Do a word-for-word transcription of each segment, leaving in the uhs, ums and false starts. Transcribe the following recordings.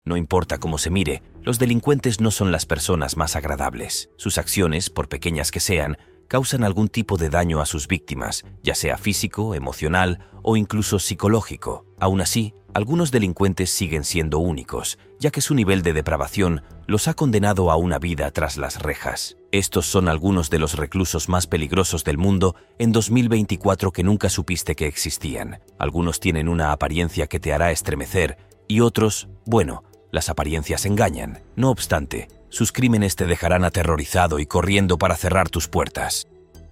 No importa cómo se mire, los delincuentes no son las personas más agradables. Sus acciones, por pequeñas que sean, causan algún tipo de daño a sus víctimas, ya sea físico, emocional o incluso psicológico. Aún así, algunos delincuentes siguen siendo únicos, ya que su nivel de depravación los ha condenado a una vida tras las rejas. Estos son algunos de los reclusos más peligrosos del mundo en dos mil veinticuatro que nunca supiste que existían. Algunos tienen una apariencia que te hará estremecer y otros, bueno, las apariencias engañan. No obstante, sus crímenes te dejarán aterrorizado y corriendo para cerrar tus puertas.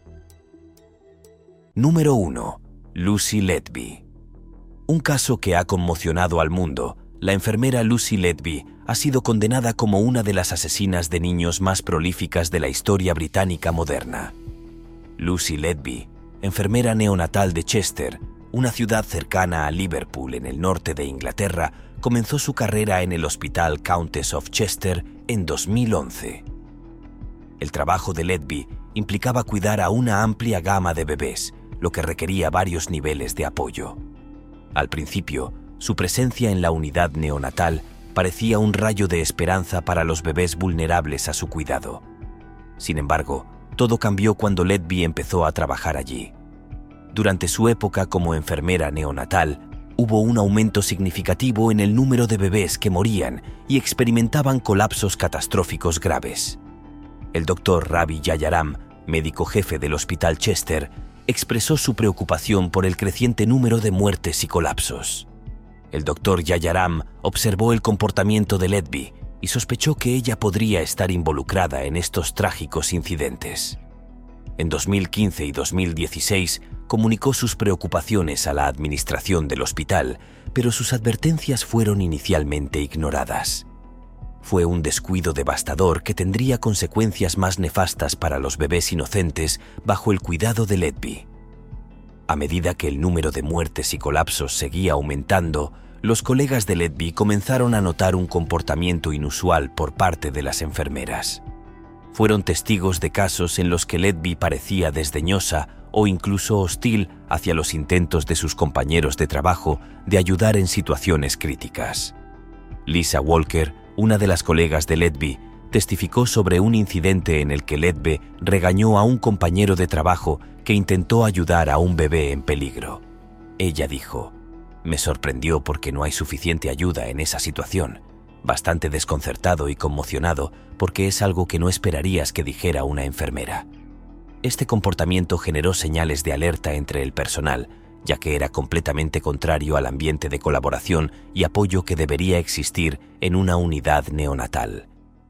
Número uno. Lucy Letby. Un caso que ha conmocionado al mundo. La enfermera Lucy Letby ha sido condenada como una de las asesinas de niños más prolíficas de la historia británica moderna. Lucy Letby, enfermera neonatal de Chester, una ciudad cercana a Liverpool en el norte de Inglaterra, comenzó su carrera en el Hospital Countess of Chester en dos mil once. El trabajo de Letby implicaba cuidar a una amplia gama de bebés, lo que requería varios niveles de apoyo. Al principio, su presencia en la unidad neonatal parecía un rayo de esperanza para los bebés vulnerables a su cuidado. Sin embargo, todo cambió cuando Letby empezó a trabajar allí. Durante su época como enfermera neonatal, hubo un aumento significativo en el número de bebés que morían y experimentaban colapsos catastróficos graves. El doctor Ravi Jayaram, médico jefe del Hospital Chester, expresó su preocupación por el creciente número de muertes y colapsos. El doctor Jayaram observó el comportamiento de Letby y sospechó que ella podría estar involucrada en estos trágicos incidentes. En dos mil quince y dos mil dieciséis comunicó sus preocupaciones a la administración del hospital, pero sus advertencias fueron inicialmente ignoradas. Fue un descuido devastador que tendría consecuencias más nefastas para los bebés inocentes bajo el cuidado de Letby. A medida que el número de muertes y colapsos seguía aumentando, los colegas de Letby comenzaron a notar un comportamiento inusual por parte de las enfermeras. Fueron testigos de casos en los que Letby parecía desdeñosa o incluso hostil hacia los intentos de sus compañeros de trabajo de ayudar en situaciones críticas. Lisa Walker, una de las colegas de Letby, testificó sobre un incidente en el que Letby regañó a un compañero de trabajo que intentó ayudar a un bebé en peligro. Ella dijo: «Me sorprendió porque no hay suficiente ayuda en esa situación, bastante desconcertado y conmocionado porque es algo que no esperarías que dijera una enfermera». Este comportamiento generó señales de alerta entre el personal, ya que era completamente contrario al ambiente de colaboración y apoyo que debería existir en una unidad neonatal.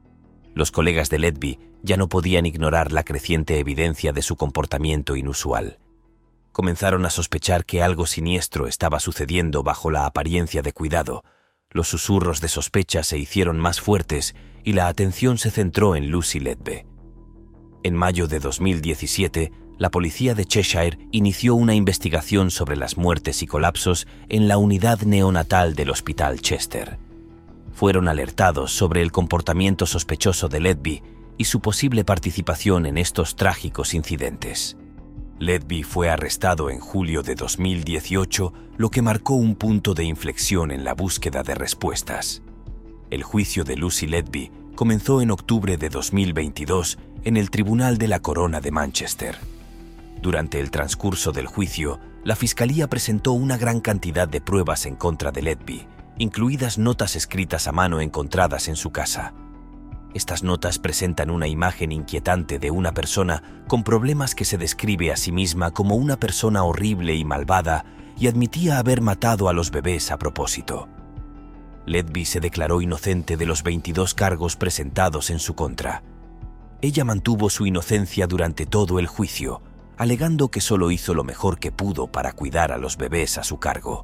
Los colegas de Letby ya no podían ignorar la creciente evidencia de su comportamiento inusual. Comenzaron a sospechar que algo siniestro estaba sucediendo bajo la apariencia de cuidado. Los susurros de sospecha se hicieron más fuertes y la atención se centró en Lucy Letby. En mayo de dos mil diecisiete, la policía de Cheshire inició una investigación sobre las muertes y colapsos en la unidad neonatal del Hospital Chester. Fueron alertados sobre el comportamiento sospechoso de Letby y su posible participación en estos trágicos incidentes. Letby fue arrestado en julio de dos mil dieciocho, lo que marcó un punto de inflexión en la búsqueda de respuestas. El juicio de Lucy Letby comenzó en octubre de dos mil veintidós en el Tribunal de la Corona de Manchester. Durante el transcurso del juicio, la Fiscalía presentó una gran cantidad de pruebas en contra de Letby, incluidas notas escritas a mano encontradas en su casa. Estas notas presentan una imagen inquietante de una persona con problemas que se describe a sí misma como una persona horrible y malvada y admitía haber matado a los bebés a propósito. Letby se declaró inocente de los veintidós cargos presentados en su contra. Ella mantuvo su inocencia durante todo el juicio, alegando que solo hizo lo mejor que pudo para cuidar a los bebés a su cargo.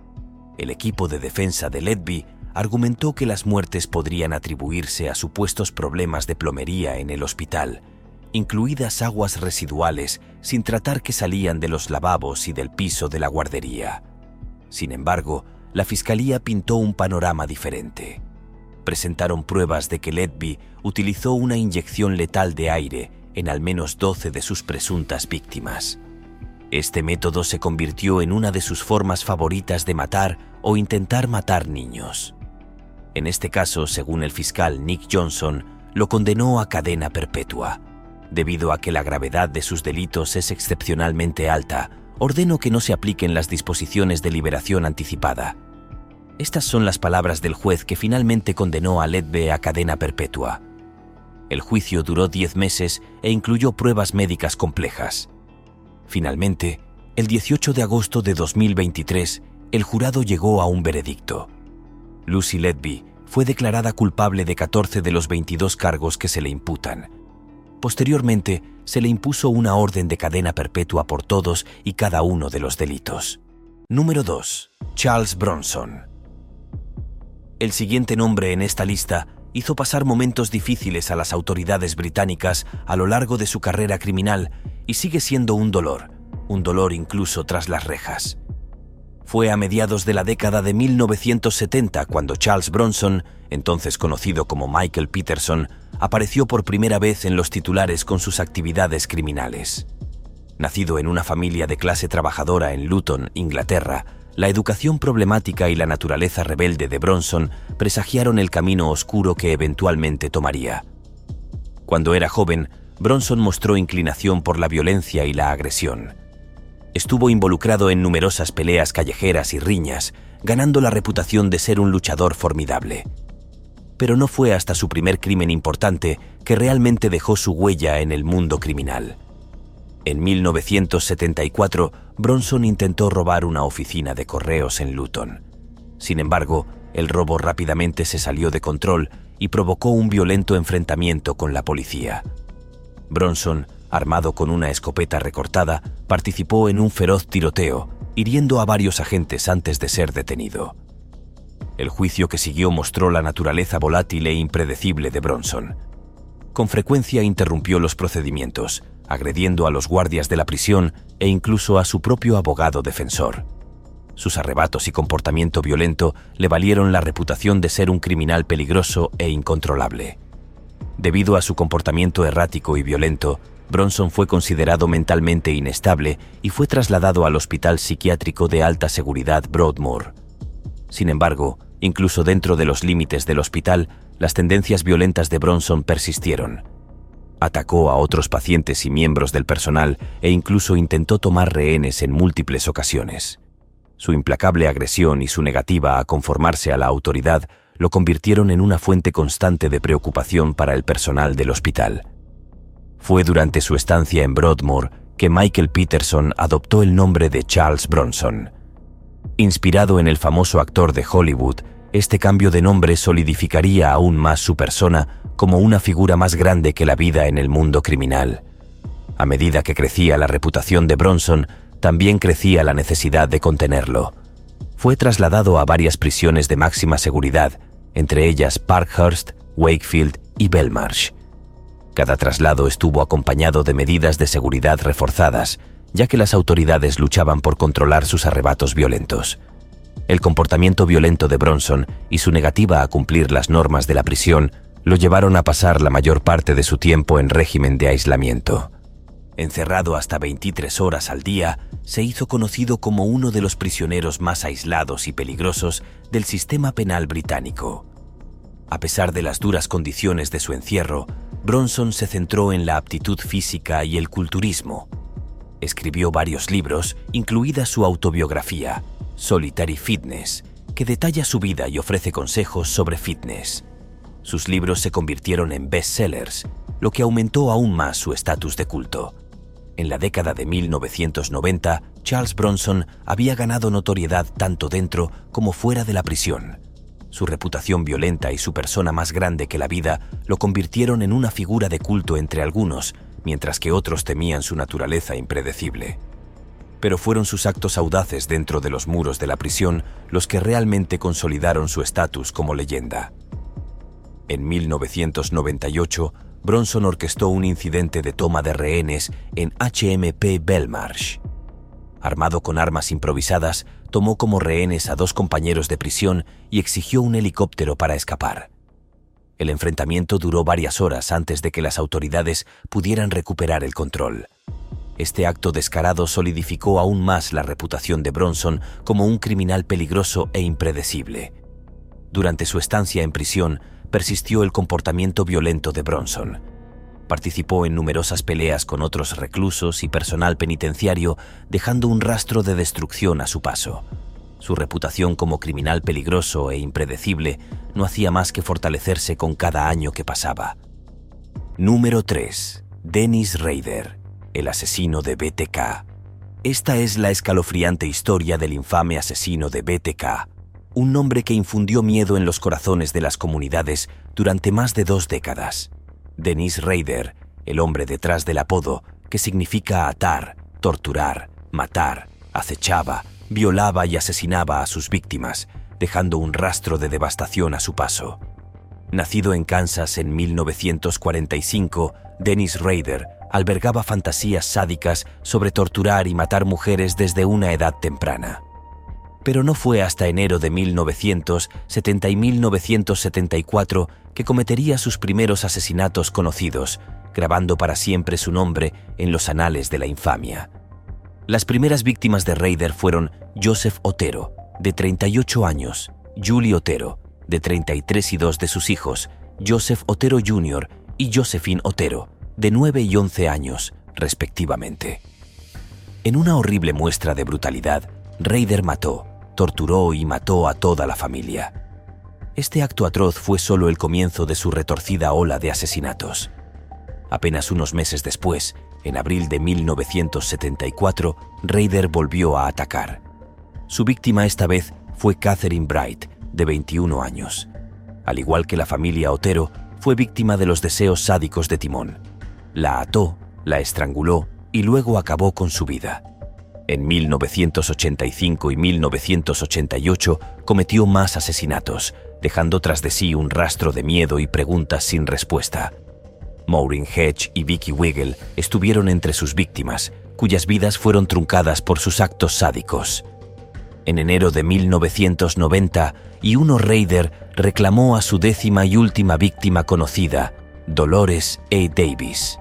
El equipo de defensa de Letby argumentó que las muertes podrían atribuirse a supuestos problemas de plomería en el hospital, incluidas aguas residuales sin tratar que salían de los lavabos y del piso de la guardería. Sin embargo, la Fiscalía pintó un panorama diferente. Presentaron pruebas de que Letby utilizó una inyección letal de aire en al menos doce de sus presuntas víctimas. Este método se convirtió en una de sus formas favoritas de matar o intentar matar niños. En este caso, según el fiscal Nick Johnson, lo condenó a cadena perpetua. Debido a que la gravedad de sus delitos es excepcionalmente alta, ordeno que no se apliquen las disposiciones de liberación anticipada. Estas son las palabras del juez que finalmente condenó a Letby a cadena perpetua. El juicio duró diez meses e incluyó pruebas médicas complejas. Finalmente, el dieciocho de agosto de dos mil veintitrés, el jurado llegó a un veredicto. Lucy Letby fue declarada culpable de catorce de los veintidós cargos que se le imputan. Posteriormente, se le impuso una orden de cadena perpetua por todos y cada uno de los delitos. Número dos. Charles Bronson. El siguiente nombre en esta lista hizo pasar momentos difíciles a las autoridades británicas a lo largo de su carrera criminal y sigue siendo un dolor, un dolor incluso tras las rejas. Fue a mediados de la década de mil novecientos setenta cuando Charles Bronson, entonces conocido como Michael Peterson, apareció por primera vez en los titulares con sus actividades criminales. Nacido en una familia de clase trabajadora en Luton, Inglaterra, la educación problemática y la naturaleza rebelde de Bronson presagiaron el camino oscuro que eventualmente tomaría. Cuando era joven, Bronson mostró inclinación por la violencia y la agresión. Estuvo involucrado en numerosas peleas callejeras y riñas, ganando la reputación de ser un luchador formidable. Pero no fue hasta su primer crimen importante que realmente dejó su huella en el mundo criminal. En mil novecientos setenta y cuatro, Bronson intentó robar una oficina de correos en Luton. Sin embargo, el robo rápidamente se salió de control y provocó un violento enfrentamiento con la policía. Bronson, armado con una escopeta recortada, participó en un feroz tiroteo, hiriendo a varios agentes antes de ser detenido. El juicio que siguió mostró la naturaleza volátil e impredecible de Bronson. Con frecuencia interrumpió los procedimientos, agrediendo a los guardias de la prisión e incluso a su propio abogado defensor. Sus arrebatos y comportamiento violento le valieron la reputación de ser un criminal peligroso e incontrolable. Debido a su comportamiento errático y violento, Bronson fue considerado mentalmente inestable y fue trasladado al Hospital Psiquiátrico de Alta Seguridad Broadmoor. Sin embargo, incluso dentro de los límites del hospital, las tendencias violentas de Bronson persistieron. Atacó a otros pacientes y miembros del personal e incluso intentó tomar rehenes en múltiples ocasiones. Su implacable agresión y su negativa a conformarse a la autoridad lo convirtieron en una fuente constante de preocupación para el personal del hospital. Fue durante su estancia en Broadmoor que Michael Peterson adoptó el nombre de Charles Bronson. Inspirado en el famoso actor de Hollywood, este cambio de nombre solidificaría aún más su persona como una figura más grande que la vida en el mundo criminal. A medida que crecía la reputación de Bronson, también crecía la necesidad de contenerlo. Fue trasladado a varias prisiones de máxima seguridad, entre ellas Parkhurst, Wakefield y Belmarsh. Cada traslado estuvo acompañado de medidas de seguridad reforzadas, ya que las autoridades luchaban por controlar sus arrebatos violentos. El comportamiento violento de Bronson y su negativa a cumplir las normas de la prisión lo llevaron a pasar la mayor parte de su tiempo en régimen de aislamiento. Encerrado hasta veintitrés horas al día, se hizo conocido como uno de los prisioneros más aislados y peligrosos del sistema penal británico. A pesar de las duras condiciones de su encierro, Bronson se centró en la aptitud física y el culturismo. Escribió varios libros, incluida su autobiografía, Solitary Fitness, que detalla su vida y ofrece consejos sobre fitness. Sus libros se convirtieron en bestsellers, lo que aumentó aún más su estatus de culto. En la década de mil novecientos noventa, Charles Bronson había ganado notoriedad tanto dentro como fuera de la prisión. Su reputación violenta y su persona más grande que la vida lo convirtieron en una figura de culto entre algunos, mientras que otros temían su naturaleza impredecible. Pero fueron sus actos audaces dentro de los muros de la prisión los que realmente consolidaron su estatus como leyenda. En mil novecientos noventa y ocho, Bronson orquestó un incidente de toma de rehenes en H M P Belmarsh. Armado con armas improvisadas, tomó como rehenes a dos compañeros de prisión y exigió un helicóptero para escapar. El enfrentamiento duró varias horas antes de que las autoridades pudieran recuperar el control. Este acto descarado solidificó aún más la reputación de Bronson como un criminal peligroso e impredecible. Durante su estancia en prisión, persistió el comportamiento violento de Bronson. Participó en numerosas peleas con otros reclusos y personal penitenciario, dejando un rastro de destrucción a su paso. Su reputación como criminal peligroso e impredecible no hacía más que fortalecerse con cada año que pasaba. Número tres. Dennis Rader, el asesino de B T K. Esta es la escalofriante historia del infame asesino de B T K, un nombre que infundió miedo en los corazones de las comunidades durante más de dos décadas. Dennis Rader, el hombre detrás del apodo, que significa atar, torturar, matar, acechaba, violaba y asesinaba a sus víctimas, dejando un rastro de devastación a su paso. Nacido en Kansas en mil novecientos cuarenta y cinco, Dennis Rader albergaba fantasías sádicas sobre torturar y matar mujeres desde una edad temprana. Pero no fue hasta enero de mil novecientos setenta y mil novecientos setenta y cuatro que cometería sus primeros asesinatos conocidos, grabando para siempre su nombre en los anales de la infamia. Las primeras víctimas de Rader fueron Joseph Otero, de treinta y ocho años, Julie Otero, de treinta y tres y dos de sus hijos, Joseph Otero junior y Josephine Otero, de nueve y once años, respectivamente. En una horrible muestra de brutalidad, Rader mató, torturó y mató a toda la familia. Este acto atroz fue solo el comienzo de su retorcida ola de asesinatos. Apenas unos meses después, en abril de mil novecientos setenta y cuatro, Rader volvió a atacar. Su víctima esta vez fue Catherine Bright, de veintiún años. Al igual que la familia Otero, fue víctima de los deseos sádicos de Timón. La ató, la estranguló y luego acabó con su vida. En mil novecientos ochenta y cinco y mil novecientos ochenta y ocho cometió más asesinatos, dejando tras de sí un rastro de miedo y preguntas sin respuesta. Maureen Hedge y Vicky Wiggle estuvieron entre sus víctimas, cuyas vidas fueron truncadas por sus actos sádicos. En enero de mil novecientos noventa, Uno Rader reclamó a su décima y última víctima conocida, Dolores A. Davis.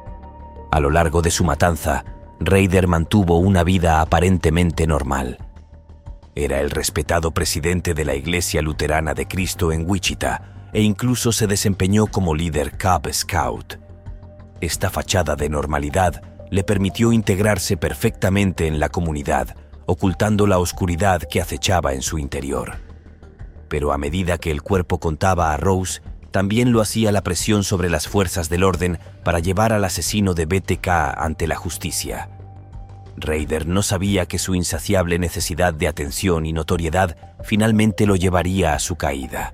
A lo largo de su matanza, Rader mantuvo una vida aparentemente normal. Era el respetado presidente de la Iglesia Luterana de Cristo en Wichita e incluso se desempeñó como líder Cub Scout. Esta fachada de normalidad le permitió integrarse perfectamente en la comunidad, ocultando la oscuridad que acechaba en su interior. Pero a medida que el cuerpo contaba a Rose, también lo hacía la presión sobre las fuerzas del orden para llevar al asesino de B T K ante la justicia. Rader no sabía que su insaciable necesidad de atención y notoriedad finalmente lo llevaría a su caída.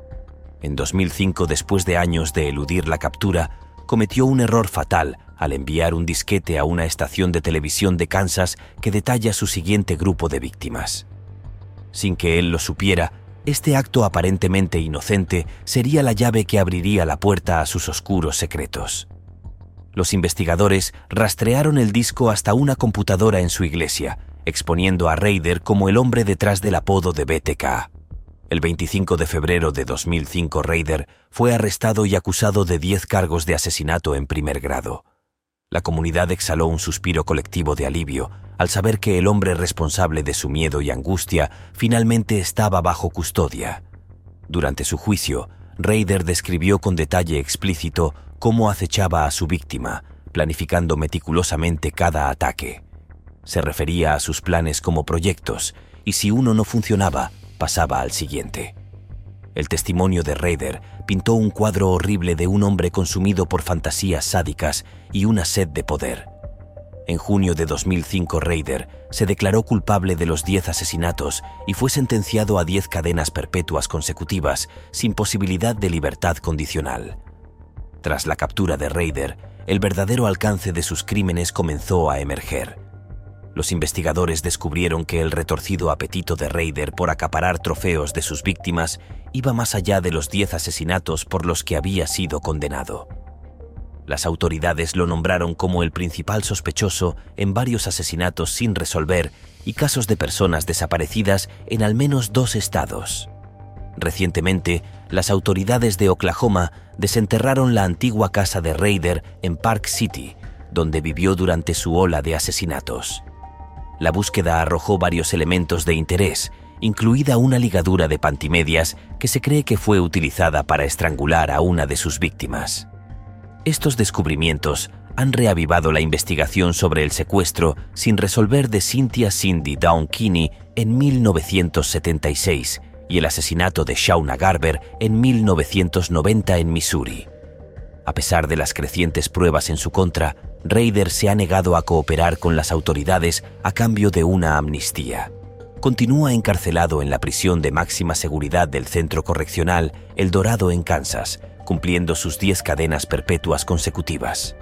En dos mil cinco, después de años de eludir la captura, cometió un error fatal al enviar un disquete a una estación de televisión de Kansas que detalla su siguiente grupo de víctimas. Sin que él lo supiera, este acto aparentemente inocente sería la llave que abriría la puerta a sus oscuros secretos. Los investigadores rastrearon el disco hasta una computadora en su iglesia, exponiendo a Rader como el hombre detrás del apodo de B T K. El veinticinco de febrero de dos mil cinco, Rader fue arrestado y acusado de diez cargos de asesinato en primer grado. La comunidad exhaló un suspiro colectivo de alivio al saber que el hombre responsable de su miedo y angustia finalmente estaba bajo custodia. Durante su juicio, Rader describió con detalle explícito cómo acechaba a su víctima, planificando meticulosamente cada ataque. Se refería a sus planes como proyectos, y si uno no funcionaba, pasaba al siguiente. El testimonio de Rader pintó un cuadro horrible de un hombre consumido por fantasías sádicas y una sed de poder. En junio de dos mil cinco, Rader se declaró culpable de los diez asesinatos y fue sentenciado a diez cadenas perpetuas consecutivas sin posibilidad de libertad condicional. Tras la captura de Rader, el verdadero alcance de sus crímenes comenzó a emerger. Los investigadores descubrieron que el retorcido apetito de Rader por acaparar trofeos de sus víctimas iba más allá de los diez asesinatos por los que había sido condenado. Las autoridades lo nombraron como el principal sospechoso en varios asesinatos sin resolver y casos de personas desaparecidas en al menos dos estados. Recientemente, las autoridades de Oklahoma desenterraron la antigua casa de Rader en Park City, donde vivió durante su ola de asesinatos. La búsqueda arrojó varios elementos de interés, incluida una ligadura de pantimedias que se cree que fue utilizada para estrangular a una de sus víctimas. Estos descubrimientos han reavivado la investigación sobre el secuestro sin resolver de Cynthia Cindy Dawn Kinney en mil novecientos setenta y seis y el asesinato de Shauna Garber en mil novecientos noventa en Missouri. A pesar de las crecientes pruebas en su contra, Rader se ha negado a cooperar con las autoridades a cambio de una amnistía. Continúa encarcelado en la prisión de máxima seguridad del Centro Correccional El Dorado en Kansas, cumpliendo sus diez cadenas perpetuas consecutivas.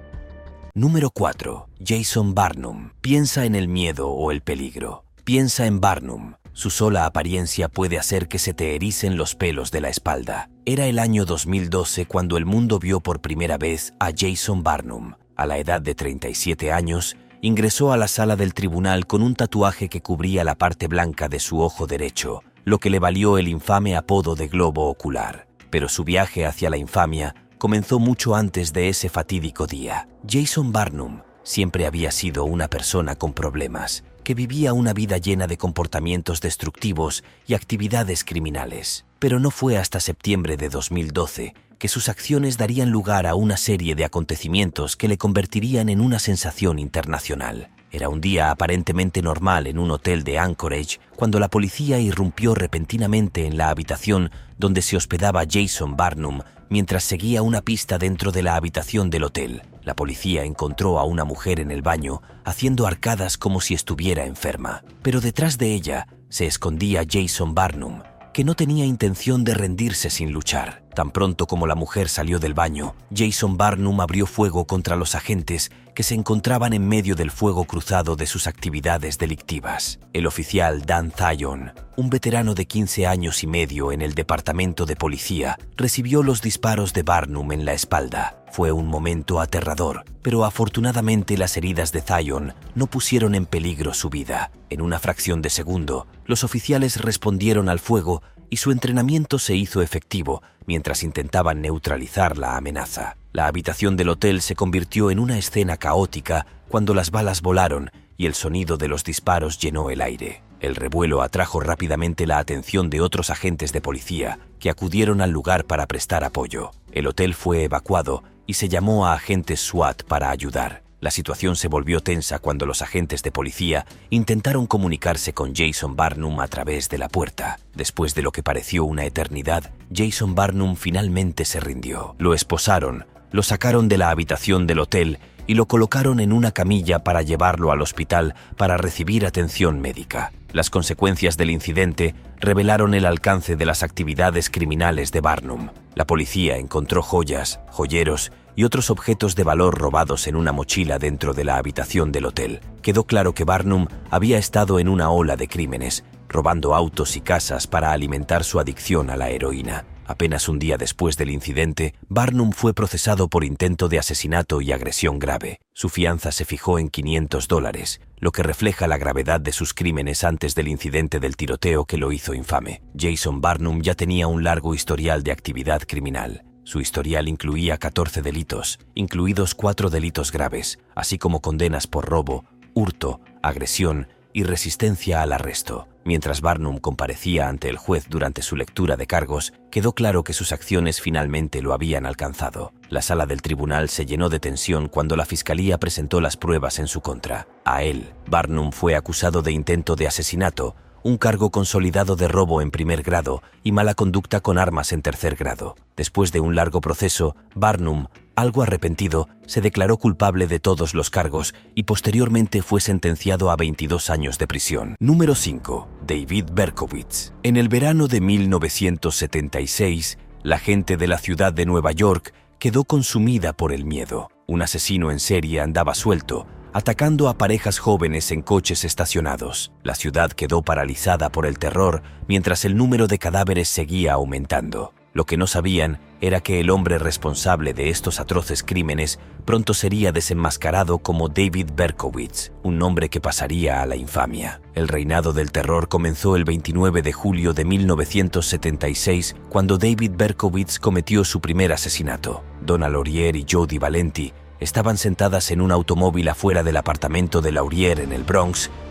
Número cuatro. Jason Barnum. Piensa en el miedo o el peligro. Piensa en Barnum. Su sola apariencia puede hacer que se te ericen los pelos de la espalda. Era el año dos mil doce cuando el mundo vio por primera vez a Jason Barnum. A la edad de treinta y siete años, ingresó a la sala del tribunal con un tatuaje que cubría la parte blanca de su ojo derecho, lo que le valió el infame apodo de globo ocular. Pero su viaje hacia la infamia comenzó mucho antes de ese fatídico día. Jason Barnum siempre había sido una persona con problemas, que vivía una vida llena de comportamientos destructivos y actividades criminales. Pero no fue hasta septiembre de dos mil doce que sus acciones darían lugar a una serie de acontecimientos que le convertirían en una sensación internacional. Era un día aparentemente normal en un hotel de Anchorage cuando la policía irrumpió repentinamente en la habitación donde se hospedaba Jason Barnum mientras seguía una pista dentro de la habitación del hotel. La policía encontró a una mujer en el baño haciendo arcadas como si estuviera enferma, pero detrás de ella se escondía Jason Barnum, que no tenía intención de rendirse sin luchar. Tan pronto como la mujer salió del baño, Jason Barnum abrió fuego contra los agentes que se encontraban en medio del fuego cruzado de sus actividades delictivas. El oficial Dan Thayon, un veterano de quince años y medio en el departamento de policía, recibió los disparos de Barnum en la espalda. Fue un momento aterrador, pero afortunadamente las heridas de Thayon no pusieron en peligro su vida. En una fracción de segundo, los oficiales respondieron al fuego y su entrenamiento se hizo efectivo mientras intentaban neutralizar la amenaza. La habitación del hotel se convirtió en una escena caótica cuando las balas volaron y el sonido de los disparos llenó el aire. El revuelo atrajo rápidamente la atención de otros agentes de policía que acudieron al lugar para prestar apoyo. El hotel fue evacuado y se llamó a agentes SWAT para ayudar. La situación se volvió tensa cuando los agentes de policía intentaron comunicarse con Jason Barnum a través de la puerta. Después de lo que pareció una eternidad, Jason Barnum finalmente se rindió. Lo esposaron, lo sacaron de la habitación del hotel y lo colocaron en una camilla para llevarlo al hospital para recibir atención médica. Las consecuencias del incidente revelaron el alcance de las actividades criminales de Barnum. La policía encontró joyas, joyeros y otros objetos de valor robados en una mochila dentro de la habitación del hotel. Quedó claro que Barnum había estado en una ola de crímenes, robando autos y casas para alimentar su adicción a la heroína. Apenas un día después del incidente, Barnum fue procesado por intento de asesinato y agresión grave. Su fianza se fijó en quinientos dólares, lo que refleja la gravedad de sus crímenes antes del incidente del tiroteo que lo hizo infame. Jason Barnum ya tenía un largo historial de actividad criminal. Su historial incluía catorce delitos, incluidos cuatro delitos graves, así como condenas por robo, hurto, agresión y resistencia al arresto. Mientras Barnum comparecía ante el juez durante su lectura de cargos, quedó claro que sus acciones finalmente lo habían alcanzado. La sala del tribunal se llenó de tensión cuando la fiscalía presentó las pruebas en su contra. A él, Barnum fue acusado de intento de asesinato, un cargo consolidado de robo en primer grado y mala conducta con armas en tercer grado. Después de un largo proceso, Barnum, algo arrepentido, se declaró culpable de todos los cargos y posteriormente fue sentenciado a veintidós años de prisión. Número cinco. David Berkowitz. En el verano de mil novecientos setenta y seis, la gente de la ciudad de Nueva York quedó consumida por el miedo. Un asesino en serie andaba suelto, atacando a parejas jóvenes en coches estacionados. La ciudad quedó paralizada por el terror mientras el número de cadáveres seguía aumentando. Lo que no sabían era que el hombre responsable de estos atroces crímenes pronto sería desenmascarado como David Berkowitz, un nombre que pasaría a la infamia. El reinado del terror comenzó el veintinueve de julio de mil novecientos setenta y seis, cuando David Berkowitz cometió su primer asesinato. Donna Laurier y Jody Valenti estaban sentadas en un automóvil afuera del apartamento de Laurier en el Bronx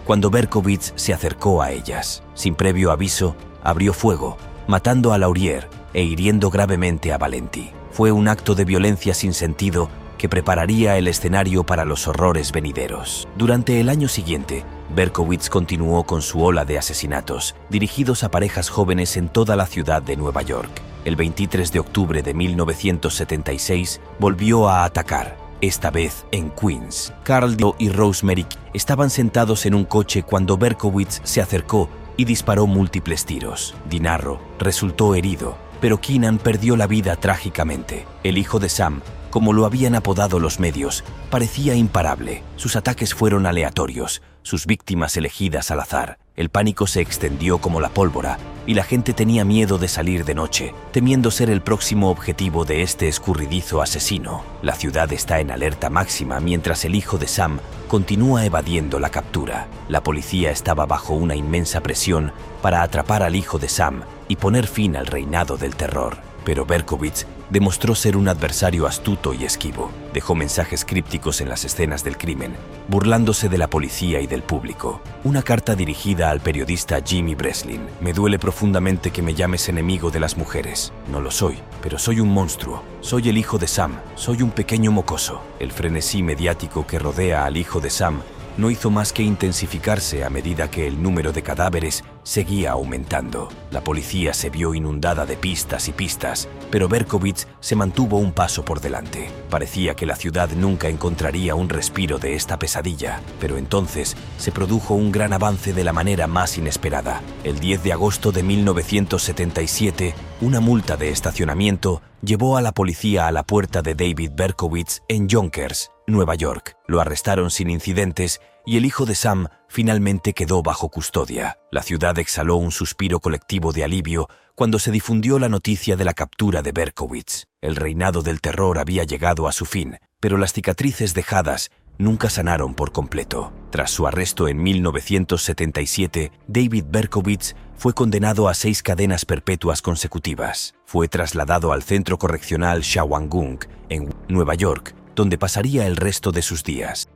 cuando Berkowitz se acercó a ellas. Sin previo aviso, abrió fuego, matando a Laurier e hiriendo gravemente a Valenti. Fue un acto de violencia sin sentido que prepararía el escenario para los horrores venideros. Durante el año siguiente, Berkowitz continuó con su ola de asesinatos, dirigidos a parejas jóvenes en toda la ciudad de Nueva York. El veintitrés de octubre de mil novecientos setenta y seis volvió a atacar, esta vez en Queens. Carl Dio y Rosemary estaban sentados en un coche cuando Berkowitz se acercó y disparó múltiples tiros. Dinarro resultó herido, pero Keenan perdió la vida trágicamente. El hijo de Sam, como lo habían apodado los medios, parecía imparable. Sus ataques fueron aleatorios, sus víctimas elegidas al azar. El pánico se extendió como la pólvora y la gente tenía miedo de salir de noche, temiendo ser el próximo objetivo de este escurridizo asesino. La ciudad está en alerta máxima mientras el hijo de Sam continúa evadiendo la captura. La policía estaba bajo una inmensa presión para atrapar al hijo de Sam y poner fin al reinado del terror. Pero Berkowitz demostró ser un adversario astuto y esquivo. Dejó mensajes crípticos en las escenas del crimen, burlándose de la policía y del público. Una carta dirigida al periodista Jimmy Breslin. Me duele profundamente que me llames enemigo de las mujeres. No lo soy, pero soy un monstruo. Soy el hijo de Sam. Soy un pequeño mocoso. El frenesí mediático que rodea al hijo de Sam no hizo más que intensificarse a medida que el número de cadáveres seguía aumentando. La policía se vio inundada de pistas y pistas, pero Berkowitz se mantuvo un paso por delante. Parecía que la ciudad nunca encontraría un respiro de esta pesadilla, pero entonces se produjo un gran avance de la manera más inesperada. El diez de agosto de mil novecientos setenta y siete, una multa de estacionamiento llevó a la policía a la puerta de David Berkowitz en Yonkers, Nueva York. Lo arrestaron sin incidentes y el hijo de Sam finalmente quedó bajo custodia. La ciudad exhaló un suspiro colectivo de alivio cuando se difundió la noticia de la captura de Berkowitz. El reinado del terror había llegado a su fin, pero las cicatrices dejadas nunca sanaron por completo. Tras su arresto en mil novecientos setenta y siete, David Berkowitz fue condenado a seis cadenas perpetuas consecutivas. Fue trasladado al centro correccional Shawangung, en Nueva York, donde pasaría el resto de sus días.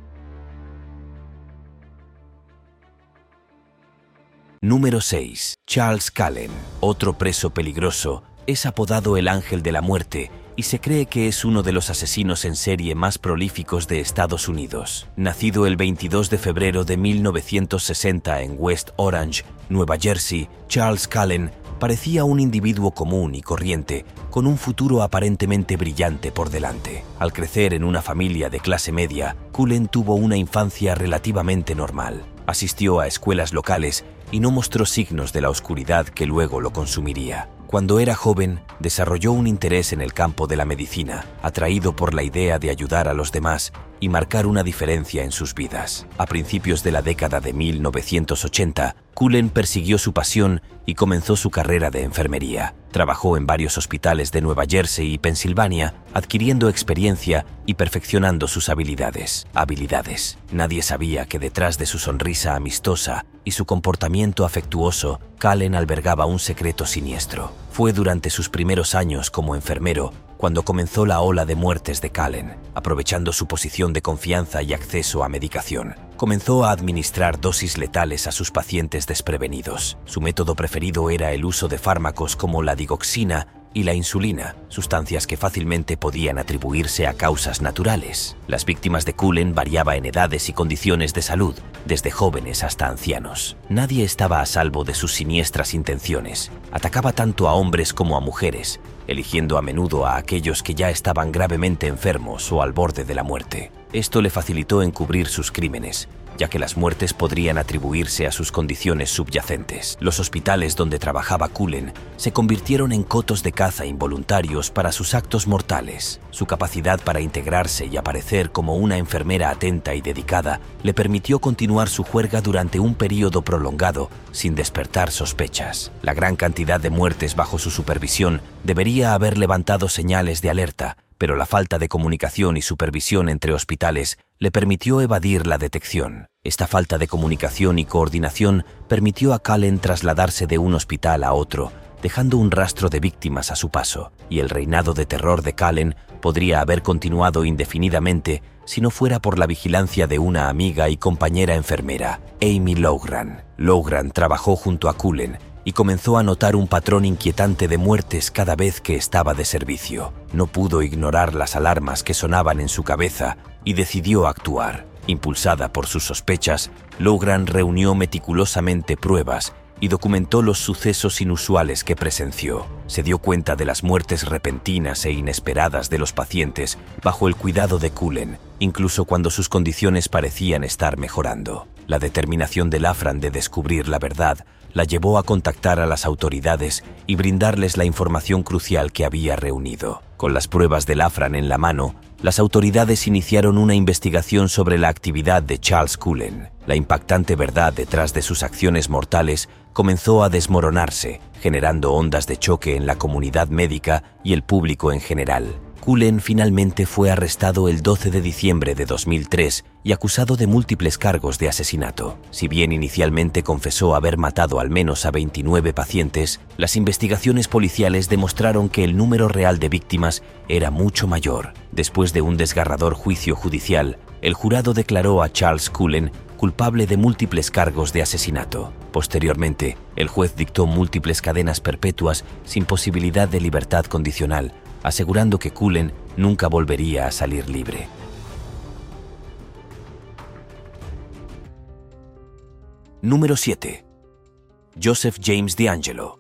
Número seis. Charles Cullen, otro preso peligroso, es apodado el Ángel de la Muerte y se cree que es uno de los asesinos en serie más prolíficos de Estados Unidos. Nacido el veintidós de febrero de mil novecientos sesenta en West Orange, Nueva Jersey, Charles Cullen parecía un individuo común y corriente, con un futuro aparentemente brillante por delante. Al crecer en una familia de clase media, Cullen tuvo una infancia relativamente normal. Asistió a escuelas locales y no mostró signos de la oscuridad que luego lo consumiría. Cuando era joven, desarrolló un interés en el campo de la medicina, atraído por la idea de ayudar a los demás y marcar una diferencia en sus vidas. A principios de la década de mil novecientos ochenta, Cullen persiguió su pasión y comenzó su carrera de enfermería. Trabajó en varios hospitales de Nueva Jersey y Pensilvania, adquiriendo experiencia y perfeccionando sus habilidades. Habilidades. Nadie sabía que detrás de su sonrisa amistosa y su comportamiento afectuoso, Cullen albergaba un secreto siniestro. Fue durante sus primeros años como enfermero cuando comenzó la ola de muertes de Cullen. Aprovechando su posición de confianza y acceso a medicación, comenzó a administrar dosis letales a sus pacientes desprevenidos. Su método preferido era el uso de fármacos como la digoxina y la insulina, sustancias que fácilmente podían atribuirse a causas naturales. Las víctimas de Cullen variaban en edades y condiciones de salud, desde jóvenes hasta ancianos. Nadie estaba a salvo de sus siniestras intenciones. Atacaba tanto a hombres como a mujeres, eligiendo a menudo a aquellos que ya estaban gravemente enfermos o al borde de la muerte. Esto le facilitó encubrir sus crímenes, ya que las muertes podrían atribuirse a sus condiciones subyacentes. Los hospitales donde trabajaba Cullen se convirtieron en cotos de caza involuntarios para sus actos mortales. Su capacidad para integrarse y aparecer como una enfermera atenta y dedicada le permitió continuar su juerga durante un periodo prolongado sin despertar sospechas. La gran cantidad de muertes bajo su supervisión debería haber levantado señales de alerta, pero la falta de comunicación y supervisión entre hospitales le permitió evadir la detección. Esta falta de comunicación y coordinación permitió a Cullen trasladarse de un hospital a otro, dejando un rastro de víctimas a su paso, y el reinado de terror de Cullen podría haber continuado indefinidamente si no fuera por la vigilancia de una amiga y compañera enfermera, Amy Loughran. Loughran trabajó junto a Cullen y comenzó a notar un patrón inquietante de muertes cada vez que estaba de servicio. No pudo ignorar las alarmas que sonaban en su cabeza y decidió actuar. Impulsada por sus sospechas, Loughran reunió meticulosamente pruebas y documentó los sucesos inusuales que presenció. Se dio cuenta de las muertes repentinas e inesperadas de los pacientes bajo el cuidado de Cullen, incluso cuando sus condiciones parecían estar mejorando. La determinación de Loughran de descubrir la verdad la llevó a contactar a las autoridades y brindarles la información crucial que había reunido. Con las pruebas de Loughran en la mano, las autoridades iniciaron una investigación sobre la actividad de Charles Cullen. La impactante verdad detrás de sus acciones mortales comenzó a desmoronarse, generando ondas de choque en la comunidad médica y el público en general. Cullen finalmente fue arrestado el doce de diciembre de dos mil tres y acusado de múltiples cargos de asesinato. Si bien inicialmente confesó haber matado al menos a veintinueve pacientes, las investigaciones policiales demostraron que el número real de víctimas era mucho mayor. Después de un desgarrador juicio judicial, el jurado declaró a Charles Cullen culpable de múltiples cargos de asesinato. Posteriormente, el juez dictó múltiples cadenas perpetuas sin posibilidad de libertad condicional, asegurando que Cullen nunca volvería a salir libre. Número siete. Joseph James DeAngelo.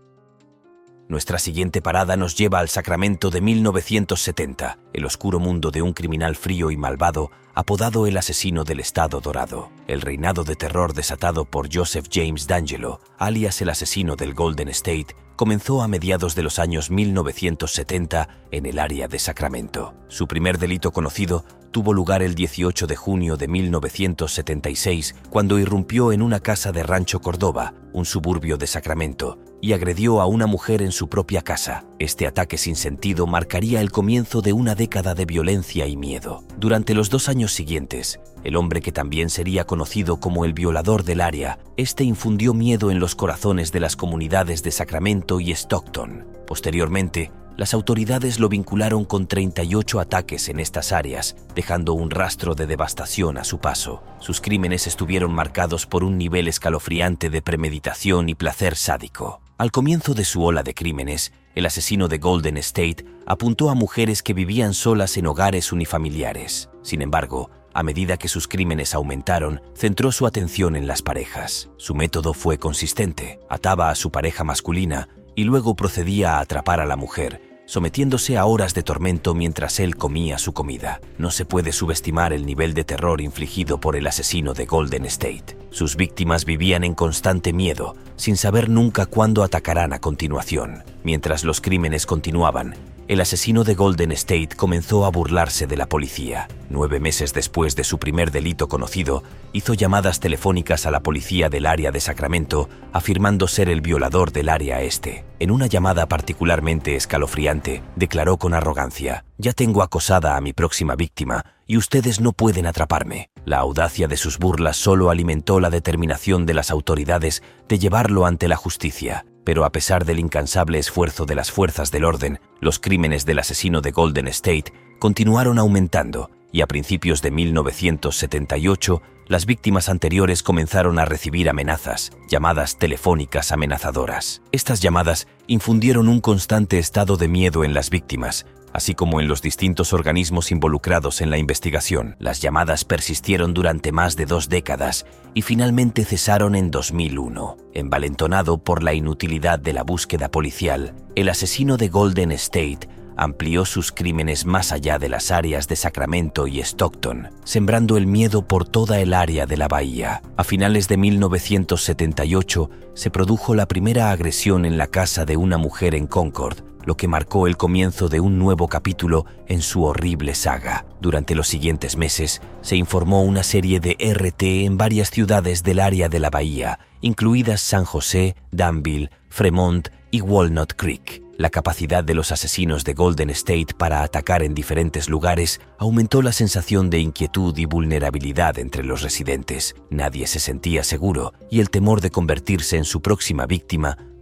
Nuestra siguiente parada nos lleva al Sacramento de mil novecientos setenta, el oscuro mundo de un criminal frío y malvado apodado el asesino del Estado Dorado. El reinado de terror desatado por Joseph James DeAngelo, alias el asesino del Golden State, comenzó a mediados de los años mil novecientos setenta en el área de Sacramento. Su primer delito conocido tuvo lugar el dieciocho de junio de mil novecientos setenta y seis, cuando irrumpió en una casa de Rancho Cordova, un suburbio de Sacramento, y agredió a una mujer en su propia casa. Este ataque sin sentido marcaría el comienzo de una década de violencia y miedo. Durante los dos años siguientes, el hombre que también sería conocido como el violador del área, este infundió miedo en los corazones de las comunidades de Sacramento y Stockton. Posteriormente, las autoridades lo vincularon con treinta y ocho ataques en estas áreas, dejando un rastro de devastación a su paso. Sus crímenes estuvieron marcados por un nivel escalofriante de premeditación y placer sádico. Al comienzo de su ola de crímenes, el asesino de Golden State apuntó a mujeres que vivían solas en hogares unifamiliares. Sin embargo, a medida que sus crímenes aumentaron, centró su atención en las parejas. Su método fue consistente: ataba a su pareja masculina y luego procedía a atrapar a la mujer, sometiéndose a horas de tormento mientras él comía su comida. No se puede subestimar el nivel de terror infligido por el asesino de Golden State. Sus víctimas vivían en constante miedo, sin saber nunca cuándo atacarán a continuación. Mientras los crímenes continuaban, el asesino de Golden State comenzó a burlarse de la policía. Nueve meses después de su primer delito conocido, hizo llamadas telefónicas a la policía del área de Sacramento, afirmando ser el violador del área este. En una llamada particularmente escalofriante, declaró con arrogancia: «Ya tengo acosada a mi próxima víctima y ustedes no pueden atraparme». La audacia de sus burlas solo alimentó la determinación de las autoridades de llevarlo ante la justicia. Pero a pesar del incansable esfuerzo de las fuerzas del orden, los crímenes del asesino de Golden State continuaron aumentando, y a principios de mil novecientos setenta y ocho, las víctimas anteriores comenzaron a recibir amenazas, llamadas telefónicas amenazadoras. Estas llamadas infundieron un constante estado de miedo en las víctimas, así como en los distintos organismos involucrados en la investigación. Las llamadas persistieron durante más de dos décadas y finalmente cesaron en dos mil uno. Envalentonado por la inutilidad de la búsqueda policial, el asesino de Golden State amplió sus crímenes más allá de las áreas de Sacramento y Stockton, sembrando el miedo por toda el área de la bahía. A finales de mil novecientos setenta y ocho se produjo la primera agresión en la casa de una mujer en Concord, lo que marcó el comienzo de un nuevo capítulo en su horrible saga. Durante los siguientes meses, se informó una serie de R T en varias ciudades del área de la bahía, incluidas San José, Danville, Fremont y Walnut Creek. La capacidad de los asesinos de Golden State para atacar en diferentes lugares aumentó la sensación de inquietud y vulnerabilidad entre los residentes. Nadie se sentía seguro y el temor de convertirse en su próxima víctima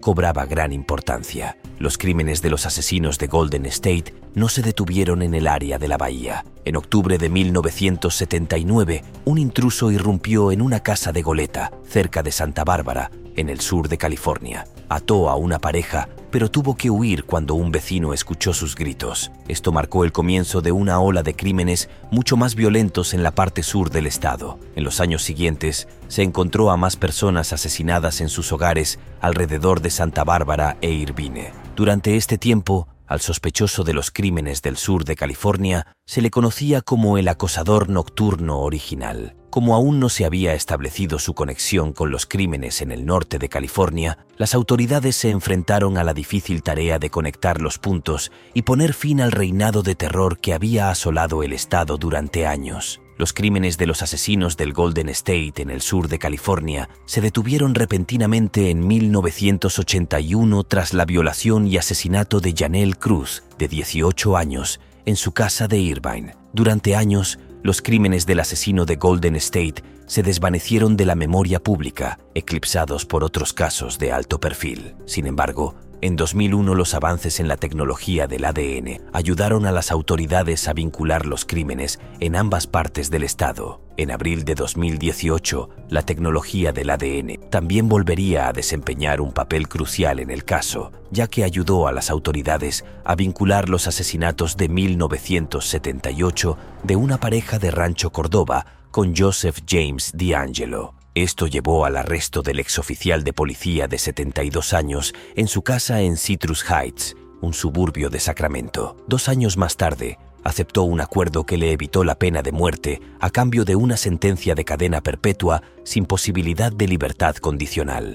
cobraba gran importancia. Los crímenes de los asesinos de Golden State no se detuvieron en el área de la bahía. En octubre de mil novecientos setenta y nueve, un intruso irrumpió en una casa de Goleta, cerca de Santa Bárbara, en el sur de California. Ató a una pareja, pero tuvo que huir cuando un vecino escuchó sus gritos. Esto marcó el comienzo de una ola de crímenes mucho más violentos en la parte sur del estado. En los años siguientes, se encontró a más personas asesinadas en sus hogares alrededor de Santa Bárbara e Irvine. Durante este tiempo, al sospechoso de los crímenes del sur de California se le conocía como el acosador nocturno original. Como aún no se había establecido su conexión con los crímenes en el norte de California, las autoridades se enfrentaron a la difícil tarea de conectar los puntos y poner fin al reinado de terror que había asolado el estado durante años. Los crímenes de los asesinos del Golden State en el sur de California se detuvieron repentinamente en mil novecientos ochenta y uno tras la violación y asesinato de Janelle Cruz, de dieciocho años, en su casa de Irvine. Durante años, los crímenes del asesino de Golden State se desvanecieron de la memoria pública, eclipsados por otros casos de alto perfil. Sin embargo, en dos mil uno los avances en la tecnología del A D N ayudaron a las autoridades a vincular los crímenes en ambas partes del estado. En abril de dos mil dieciocho, la tecnología del A D N también volvería a desempeñar un papel crucial en el caso, ya que ayudó a las autoridades a vincular los asesinatos de mil novecientos setenta y ocho de una pareja de Rancho Cordova con Joseph James DeAngelo. Esto llevó al arresto del exoficial de policía de setenta y dos años en su casa en Citrus Heights, un suburbio de Sacramento. Dos años más tarde, aceptó un acuerdo que le evitó la pena de muerte a cambio de una sentencia de cadena perpetua sin posibilidad de libertad condicional.